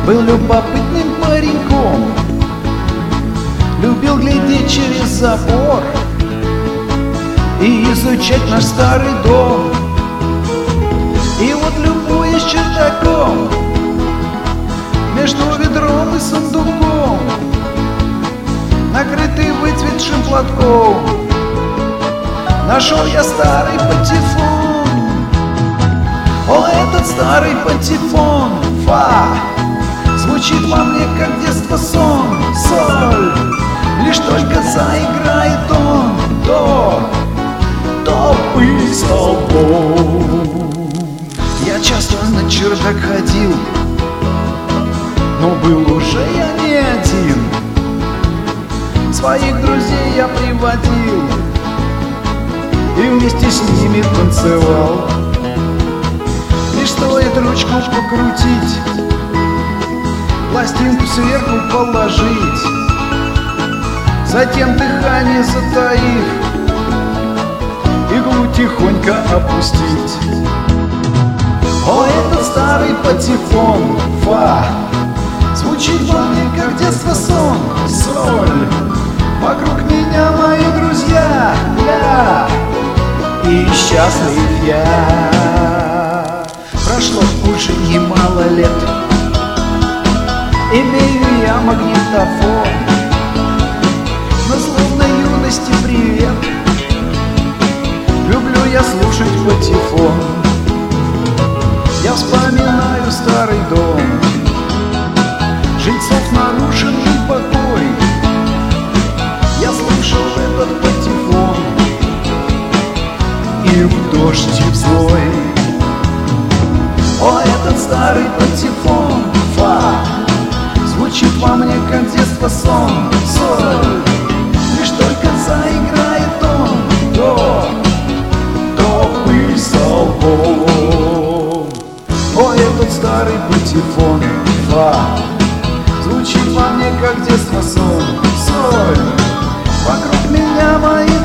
был любопытным пареньком, любил глядеть через забор и изучать наш старый дом. И вот, любуясь чердаком, между ведром и сундуком, накрытый выцветшим платком, нашел я старый патефон. О, этот старый патефон, фа, звучит во мне, как детство сон. Соль, лишь только заиграет он, до пыль столбом. Я часто на чердак ходил, но был уже я не один. Своих друзей я приводил и вместе с ними танцевал. Лишь стоит ручку покрутить, пластинку сверху положить, затем дыхание затаив, иглу тихонько опустить. О, этот старый патефон, фа, звучит во мне, как детство сон. Соль, вокруг меня мои друзья, и счастлив я. Прошло уже немало лет, имею я магнитофон, но словно юности привет, люблю я слушать патефон. Я вспоминаю старый дом, жильцов нарушенный покой. Я слушал этот патефон и в дождь, и в злой. О, этот старый патефон, фа, звучит во мне, как детство сон. Соль, лишь только заиграет он, до пыль столбом. О, этот старый патефон, фа, звучит во мне, как детство сон. Соль, вокруг меня мои